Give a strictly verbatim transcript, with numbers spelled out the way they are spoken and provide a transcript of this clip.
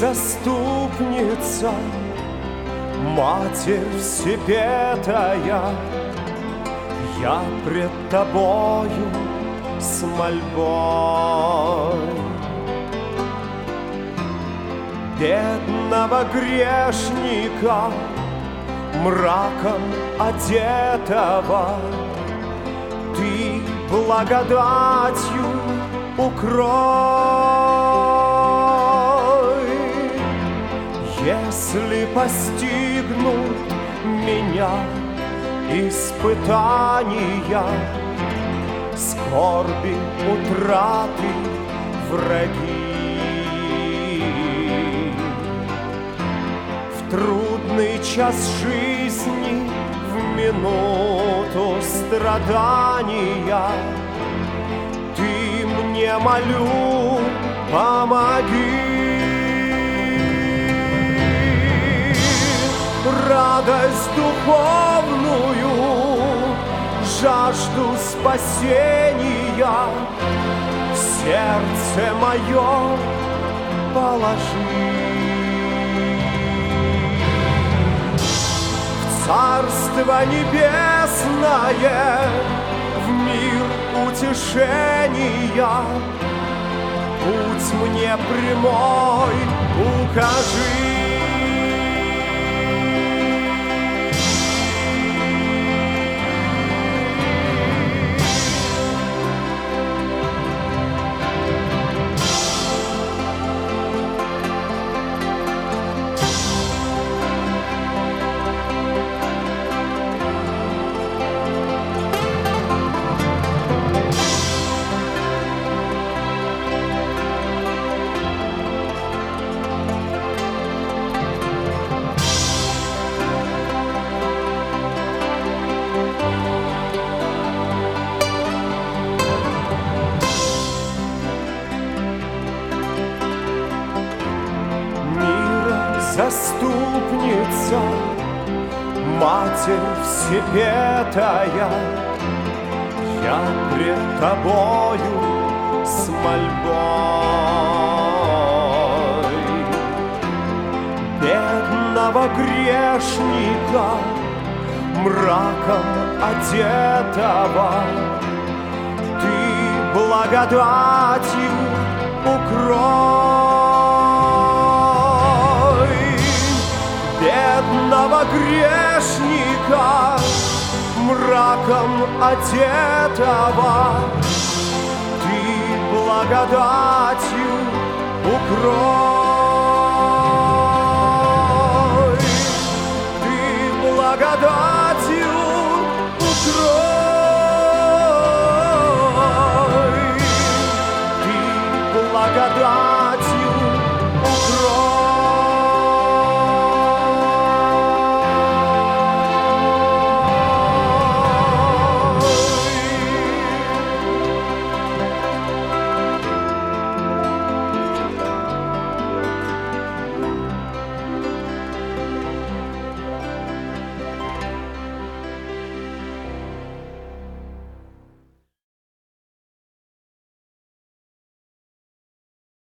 заступница, Матерь всепетая, я пред Тобою с мольбой. Бедного грешника, мраком одетого, Ты благодатью укрой. Если постигнут меня испытания, скорби, утраты, враги, в трудный час жизни, в минуту страдания, Ты мне, молю, помоги. Радость духовную, жажду спасения в сердце мое положи. В Царство Небесное, в мир утешения, путь мне прямой укажи. Заступница, Матерь всепетая, я пред Тобою с мольбой. Бедного грешника, мраком одетого, Ты благодатью укрой. Бедного грешника, мраком одетого, Ты благодатью укрой. Ты благодатью